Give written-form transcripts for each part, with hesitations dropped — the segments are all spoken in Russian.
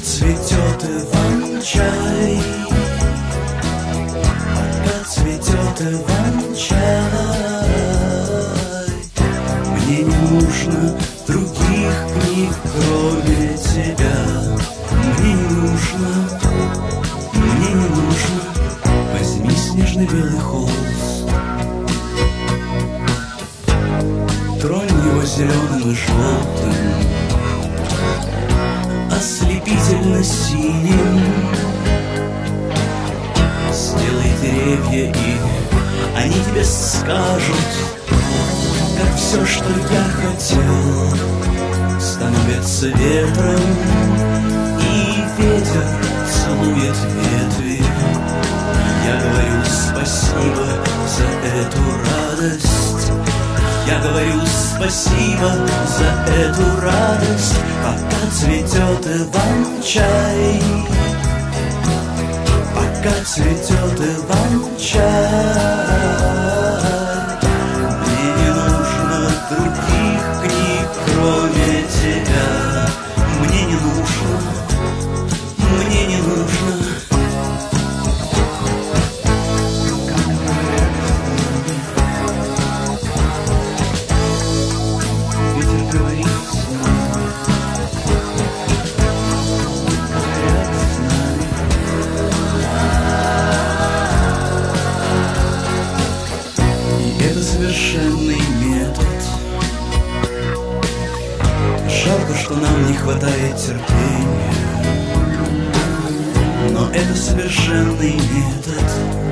цветет иван-чай, пока цветет иван-чай, мне не нужно других книг, кроме тебя. Мне не нужно, мне не нужно. Возьми снежный белый холст, тронь его зеленым и желтым, ослепительно синим. Сделай деревья, и они тебе скажут, как все, что я хотел, становится ветром, и ветер целует ветви. Я говорю спасибо за эту радость, я говорю спасибо за эту радость, пока цветет иван-чай, пока цветет иван-чай. Мне не нужно других книг, кроме тебя. Мне не нужно, мне не нужно. Совершенный метод. Жалко, что нам не хватает терпения, но это совершенный метод.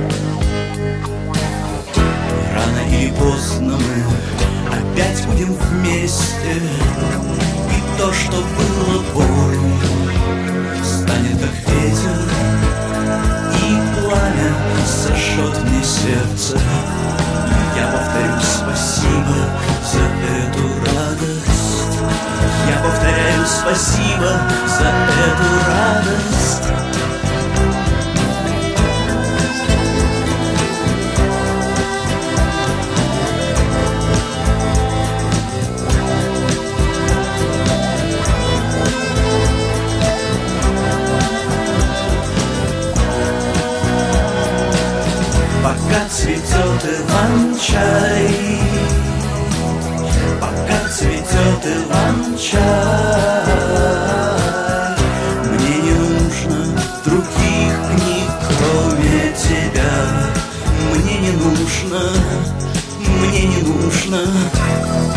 Рано или поздно мы опять будем вместе, и то, что было болью, станет как ветер, и пламя сожжет мне сердце. Я повторю спасибо за эту радость, я повторяю спасибо за эту радость. Пока цветет иван-чай, пока цветет иван-чай, мне не нужно других книг, кроме тебя. Мне не нужно, мне не нужно.